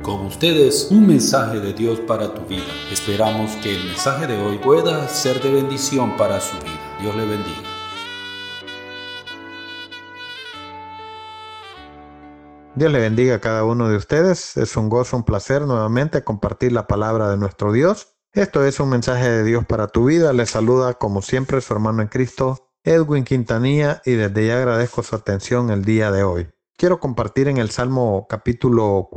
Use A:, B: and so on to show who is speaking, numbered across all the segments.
A: Con ustedes, un mensaje de Dios para tu vida. Esperamos que el mensaje de hoy pueda ser de bendición para su vida. Dios le bendiga.
B: Dios le bendiga a cada uno de ustedes. Es un gozo, un placer nuevamente compartir la palabra de nuestro Dios. Esto es un mensaje de Dios para tu vida. Les saluda como siempre su hermano en Cristo, Edwin Quintanilla, y desde ya agradezco su atención el día de hoy. Quiero compartir en el Salmo capítulo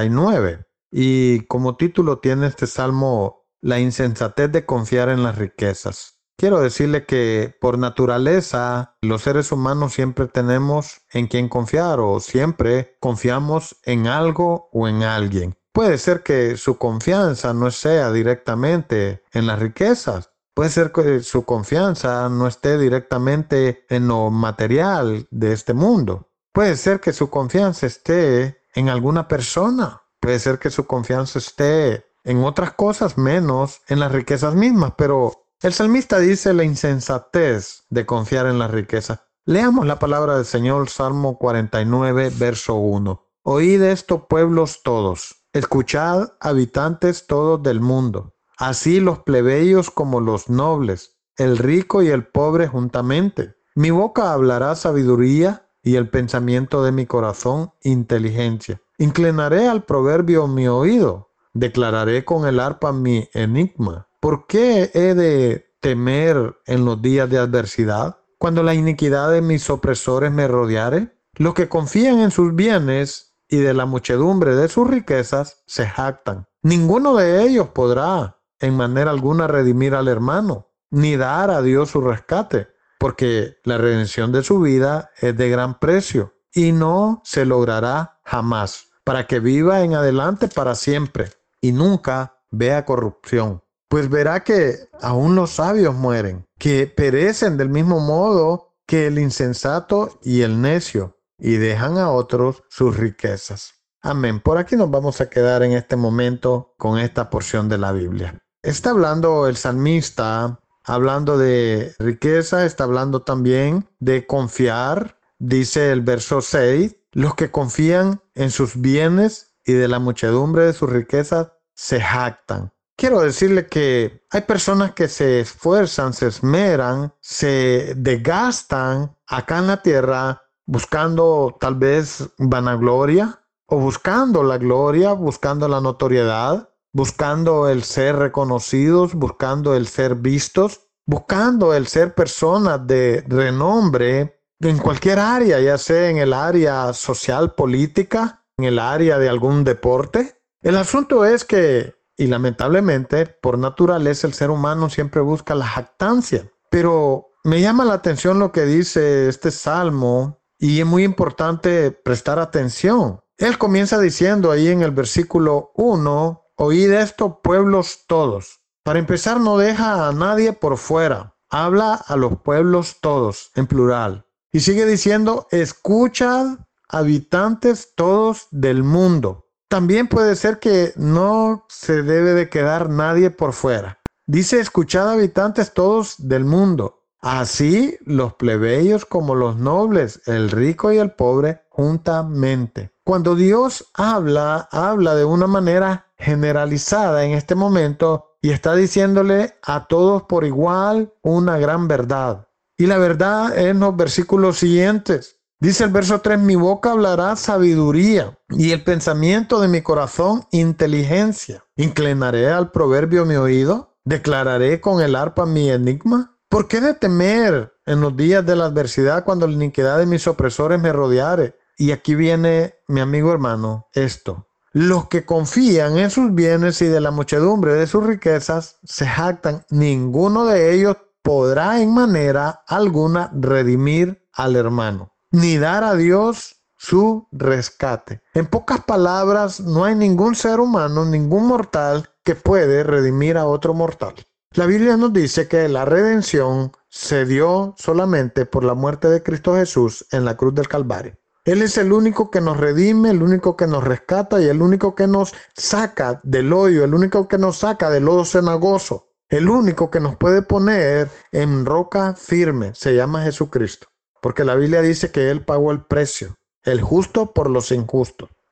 B: 49 y como título tiene este Salmo la insensatez de confiar en las riquezas. Quiero decirle que por naturaleza los seres humanos siempre tenemos en quién confiar o siempre confiamos en algo o en alguien. Puede ser que su confianza no sea directamente en las riquezas. Puede ser que su confianza no esté directamente en lo material de este mundo. Puede ser que su confianza esté en alguna persona. Puede ser que su confianza esté en otras cosas menos en las riquezas mismas, pero el salmista dice la insensatez de confiar en las riquezas. Leamos la palabra del Señor, Salmo 49, verso 1. Oíd esto, pueblos todos, escuchad, habitantes todos del mundo, así los plebeyos como los nobles, el rico y el pobre juntamente. Mi boca hablará sabiduría y el pensamiento de mi corazón inteligencia. Inclinaré al proverbio mi oído, declararé con el arpa mi enigma. ¿Por qué he de temer en los días de adversidad, cuando la iniquidad de mis opresores me rodeare? Los que confían en sus bienes y de la muchedumbre de sus riquezas se jactan. Ninguno de ellos podrá en manera alguna redimir al hermano, ni dar a Dios su rescate, porque la redención de su vida es de gran precio y no se logrará jamás, para que viva en adelante para siempre y nunca vea corrupción. Pues verá que aún los sabios mueren, que perecen del mismo modo que el insensato y el necio, y dejan a otros sus riquezas. Amén. Por aquí nos vamos a quedar en este momento con esta porción de la Biblia. Está hablando el salmista, hablando de riqueza, está hablando también de confiar. Dice el verso 6, los que confían en sus bienes y de la muchedumbre de sus riquezas se jactan. Quiero decirle que hay personas que se esfuerzan, se esmeran, se desgastan acá en la tierra buscando tal vez vanagloria o buscando la gloria, buscando la notoriedad, buscando el ser reconocidos, buscando el ser vistos, buscando el ser personas de renombre en cualquier área, ya sea en el área social, política, en el área de algún deporte. El asunto es que, y lamentablemente, por naturaleza el ser humano siempre busca la jactancia. Pero me llama la atención lo que dice este salmo y es muy importante prestar atención. Él comienza diciendo ahí en el versículo 1, oíd esto, pueblos todos. Para empezar, no deja a nadie por fuera. Habla a los pueblos todos, en plural. Y sigue diciendo, escuchad, habitantes todos del mundo. También puede ser que no se debe de quedar nadie por fuera. Dice, escuchad, habitantes todos del mundo. Así los plebeyos como los nobles, el rico y el pobre juntamente. Cuando Dios habla de una manera generalizada en este momento y está diciéndole a todos por igual una gran verdad. Y la verdad es en los versículos siguientes. Dice el verso 3, mi boca hablará sabiduría y el pensamiento de mi corazón inteligencia. Inclinaré al proverbio mi oído, declararé con el arpa mi enigma. ¿Por qué de temer en los días de la adversidad cuando la iniquidad de mis opresores me rodeare? Y aquí viene, mi amigo hermano, esto. Los que confían en sus bienes y de la muchedumbre de sus riquezas se jactan. Ninguno de ellos podrá en manera alguna redimir al hermano, ni dar a Dios su rescate. En pocas palabras, no hay ningún ser humano, ningún mortal que puede redimir a otro mortal. La Biblia nos dice que la redención se dio solamente por la muerte de Cristo Jesús en la cruz del Calvario. Él es el único que nos redime, el único que nos rescata y el único que nos saca del hoyo, el único que nos saca del lodo cenagoso, el único que nos puede poner en roca firme, se llama Jesucristo. Porque la Biblia dice que Él pagó el precio, el justo por los injustos.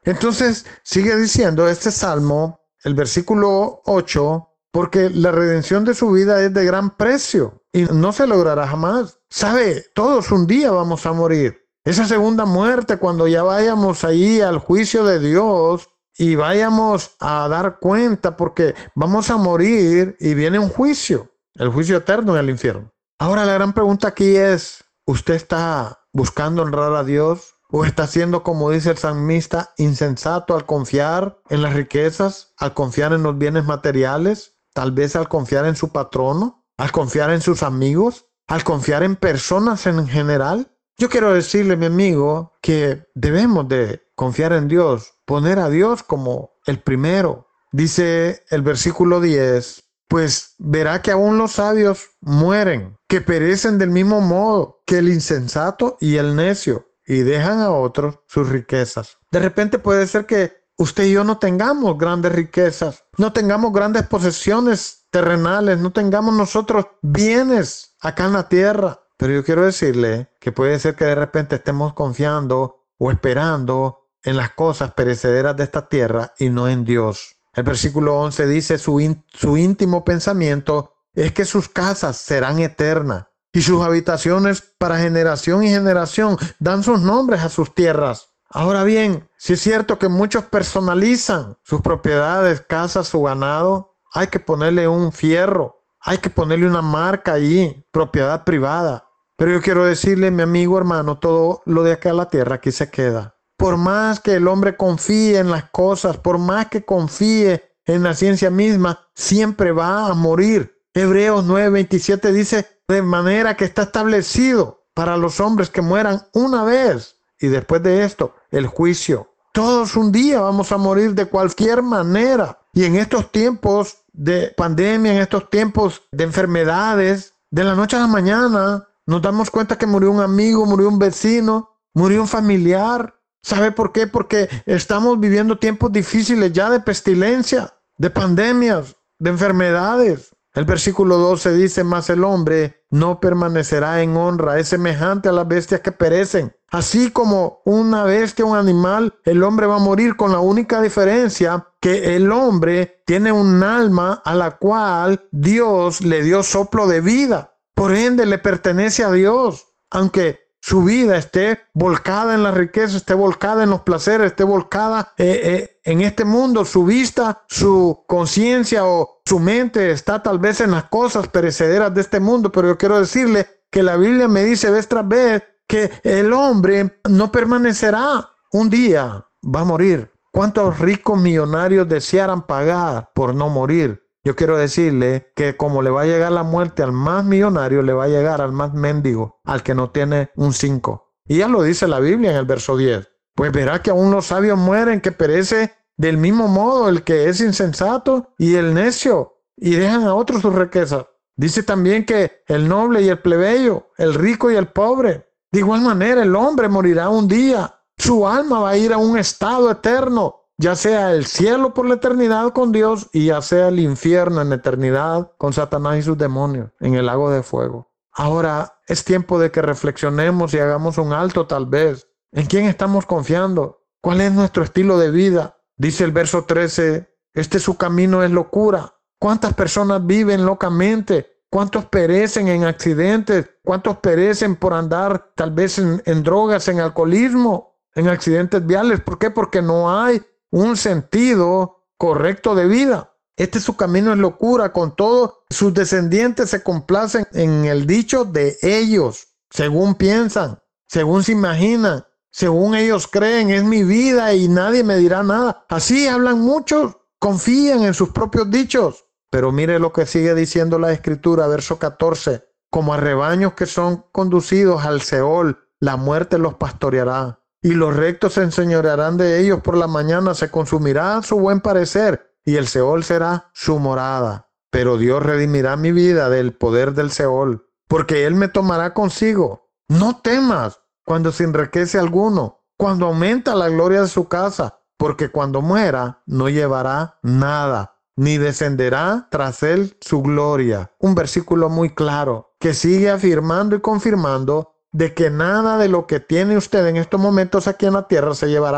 B: Entonces sigue diciendo este salmo, el versículo 8, porque la redención de su vida es de gran precio y no se logrará jamás. ¿Sabe? Todos un día vamos a morir. Esa segunda muerte, cuando ya vayamos ahí al juicio de Dios y vayamos a dar cuenta, porque vamos a morir y viene un juicio, el juicio eterno en el infierno. Ahora la gran pregunta aquí es, ¿usted está buscando honrar a Dios? ¿O está siendo, como dice el salmista, insensato al confiar en las riquezas, al confiar en los bienes materiales, tal vez al confiar en su patrono, al confiar en sus amigos, al confiar en personas en general? Yo quiero decirle, mi amigo, que debemos de confiar en Dios, poner a Dios como el primero. Dice el versículo 10, pues verá que aún los sabios mueren, que perecen del mismo modo que el insensato y el necio, y dejan a otros sus riquezas. De repente puede ser que usted y yo no tengamos grandes riquezas, no tengamos grandes posesiones terrenales, no tengamos nosotros bienes acá en la tierra. Pero yo quiero decirle que puede ser que de repente estemos confiando o esperando en las cosas perecederas de esta tierra y no en Dios. El versículo 11 dice, su íntimo pensamiento es que sus casas serán eternas y sus habitaciones para generación y generación dan sus nombres a sus tierras. Ahora bien, si es cierto que muchos personalizan sus propiedades, casas, su ganado, hay que ponerle un fierro, hay que ponerle una marca allí, propiedad privada. Pero yo quiero decirle, mi amigo hermano, todo lo de acá a la tierra aquí se queda. Por más que el hombre confíe en las cosas, por más que confíe en la ciencia misma, siempre va a morir. Hebreos 9:27 dice, de manera que está establecido para los hombres que mueran una vez y después de esto, el juicio. Todos un día vamos a morir de cualquier manera. Y en estos tiempos de pandemia, en estos tiempos de enfermedades, de la noche a la mañana, nos damos cuenta que murió un amigo, murió un vecino, murió un familiar. ¿Sabe por qué? Porque estamos viviendo tiempos difíciles ya de pestilencia, de pandemias, de enfermedades. El versículo 12 dice, mas el hombre no permanecerá en honra, es semejante a las bestias que perecen. Así como una bestia, un animal, el hombre va a morir con la única diferencia que el hombre tiene un alma a la cual Dios le dio soplo de vida. Por ende, le pertenece a Dios, aunque su vida esté volcada en la riqueza, esté volcada en los placeres, esté volcada en este mundo. Su vista, su conciencia o su mente está tal vez en las cosas perecederas de este mundo. Pero yo quiero decirle que la Biblia me dice vez tras vez que el hombre no permanecerá. Un día va a morir. ¿Cuántos ricos millonarios desearan pagar por no morir? Yo quiero decirle que como le va a llegar la muerte al más millonario, le va a llegar al más mendigo, al que no tiene un 5. Y ya lo dice la Biblia en el verso 10. Pues verá que aún los sabios mueren, que perece del mismo modo el que es insensato y el necio, y dejan a otros sus riquezas. Dice también que el noble y el plebeyo, el rico y el pobre. De igual manera, el hombre morirá un día. Su alma va a ir a un estado eterno, ya sea el cielo por la eternidad con Dios y ya sea el infierno en la eternidad con Satanás y sus demonios en el lago de fuego. Ahora es tiempo de que reflexionemos y hagamos un alto tal vez. ¿En quién estamos confiando? ¿Cuál es nuestro estilo de vida? Dice el verso 13, su camino es locura. ¿Cuántas personas viven locamente? ¿Cuántos perecen en accidentes? ¿Cuántos perecen por andar tal vez en drogas, en alcoholismo, en accidentes viales? ¿Por qué? Porque no hay un sentido correcto de vida. Su camino es locura. Con todo, sus descendientes se complacen en el dicho de ellos, según piensan, según se imaginan, según ellos creen, es mi vida y nadie me dirá nada. Así hablan muchos, confían en sus propios dichos. Pero mire lo que sigue diciendo la Escritura, verso 14. Como a rebaños que son conducidos al Seol, la muerte los pastoreará. Y los rectos se enseñorearán de ellos por la mañana, se consumirá su buen parecer, y el Seol será su morada. Pero Dios redimirá mi vida del poder del Seol, porque Él me tomará consigo. No temas cuando se enriquece alguno, cuando aumenta la gloria de su casa, porque cuando muera no llevará nada, ni descenderá tras él su gloria. Un versículo muy claro, que sigue afirmando y confirmando de que nada de lo que tiene usted en estos momentos aquí en la tierra se llevará.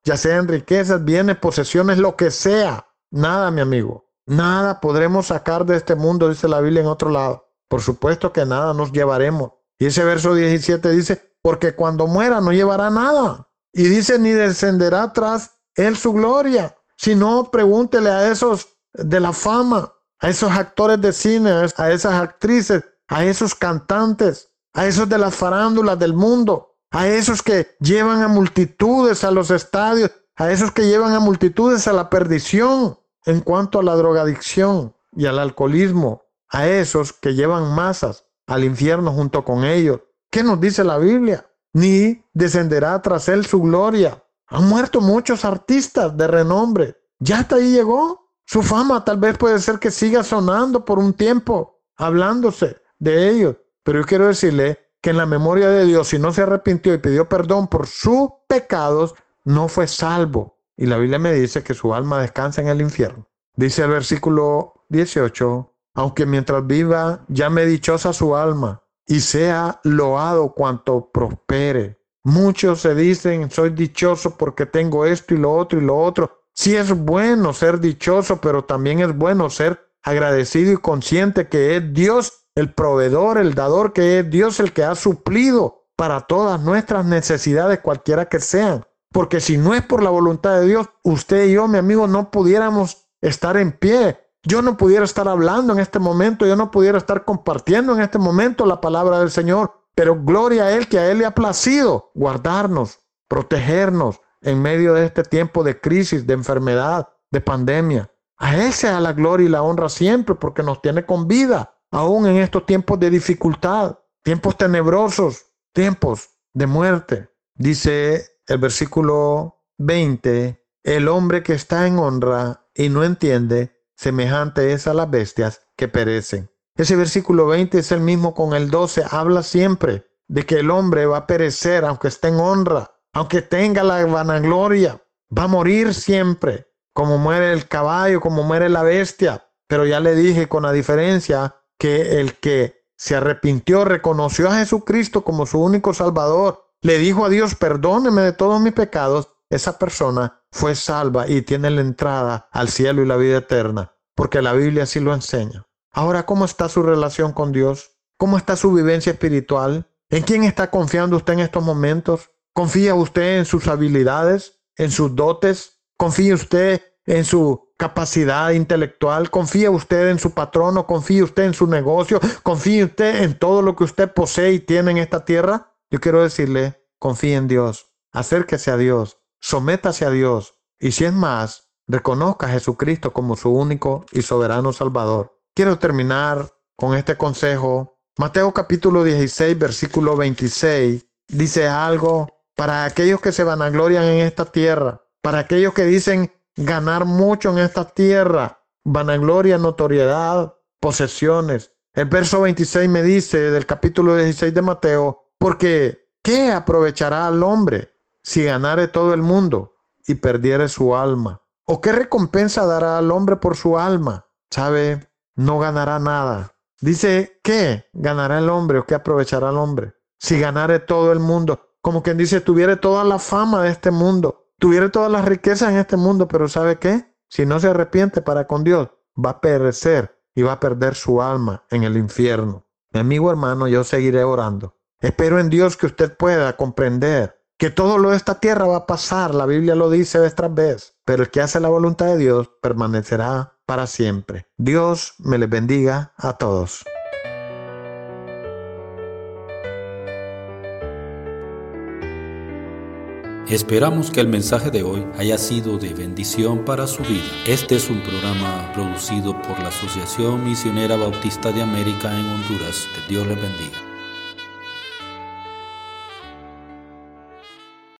B: ya sea en riquezas, bienes, posesiones, lo que sea. Nada, mi amigo, nada podremos sacar de este mundo, dice la Biblia en otro lado. Por supuesto que nada nos llevaremos. Y ese verso 17 dice, porque cuando muera no llevará nada. Y dice, ni descenderá tras él su gloria. Si no, pregúntele a esos de la fama, a esos actores de cine, a esas actrices, a esos cantantes, a esos de las farándulas del mundo, a esos que llevan a multitudes a los estadios, a esos que llevan a multitudes a la perdición en cuanto a la drogadicción y al alcoholismo, a esos que llevan masas al infierno junto con ellos. ¿Qué nos dice la Biblia? Ni descenderá tras él su gloria. Han muerto muchos artistas de renombre. Ya hasta ahí llegó. Su fama tal vez puede ser que siga sonando por un tiempo, hablándose de ellos. Pero yo quiero decirle que en la memoria de Dios, si no se arrepintió y pidió perdón por sus pecados, no fue salvo. Y la Biblia me dice que su alma descansa en el infierno. Dice el versículo 18, aunque mientras viva llame dichosa su alma y sea loado cuanto prospere. Muchos se dicen, soy dichoso porque tengo esto y lo otro y lo otro. Sí es bueno ser dichoso, pero también es bueno ser agradecido y consciente que es Dios el proveedor, el dador, que es Dios el que ha suplido para todas nuestras necesidades, cualquiera que sean. Porque si no es por la voluntad de Dios, usted y yo, mi amigo, no pudiéramos estar en pie. Yo no pudiera estar hablando en este momento, yo no pudiera estar compartiendo en este momento la palabra del Señor. Pero gloria a Él, que a Él le ha placido guardarnos, protegernos en medio de este tiempo de crisis, de enfermedad, de pandemia. A Él sea la gloria y la honra siempre, porque nos tiene con vida, aún en estos tiempos de dificultad, tiempos tenebrosos, tiempos de muerte. Dice el versículo 20, el hombre que está en honra y no entiende, semejante es a las bestias que perecen. Ese versículo 20 es el mismo con el 12, habla siempre de que el hombre va a perecer aunque esté en honra, aunque tenga la vanagloria, va a morir siempre, como muere el caballo, como muere la bestia. Pero ya le dije con la diferencia que el que se arrepintió, reconoció a Jesucristo como su único Salvador, le dijo a Dios, perdóneme de todos mis pecados, esa persona fue salva y tiene la entrada al cielo y la vida eterna, porque la Biblia así lo enseña. Ahora, ¿cómo está su relación con Dios? ¿Cómo está su vivencia espiritual? ¿En quién está confiando usted en estos momentos? ¿Confía usted en sus habilidades, en sus dotes? ¿Confía usted en su capacidad intelectual? ¿Confía usted en su patrono? ¿Confía usted en su negocio? ¿Confía usted en todo lo que usted posee y tiene en esta tierra? Yo quiero decirle, confíe en Dios, acérquese a Dios, sométase a Dios y si es más, reconozca a Jesucristo como su único y soberano Salvador. Quiero terminar con este consejo. Mateo capítulo 16, versículo 26, dice algo para aquellos que se vanaglorian en esta tierra, para aquellos que dicen ganar mucho en esta tierra, vanagloria, notoriedad, posesiones. El verso 26 me dice del capítulo 16 de Mateo, porque ¿qué aprovechará al hombre si ganare todo el mundo y perdiere su alma? ¿O qué recompensa dará al hombre por su alma? ¿Sabe? No ganará nada. Dice, ¿qué ganará el hombre o qué aprovechará el hombre si ganare todo el mundo? Como quien dice, tuviere toda la fama de este mundo, tuviere todas las riquezas en este mundo, pero ¿sabe qué? Si no se arrepiente para con Dios, va a perecer y va a perder su alma en el infierno. Mi amigo hermano, yo seguiré orando. Espero en Dios que usted pueda comprender que todo lo de esta tierra va a pasar. La Biblia lo dice vez tras vez, pero el que hace la voluntad de Dios permanecerá para siempre. Dios me les bendiga a todos.
A: Esperamos que el mensaje de hoy haya sido de bendición para su vida. Este es un programa producido por la Asociación Misionera Bautista de América en Honduras. Que Dios les bendiga.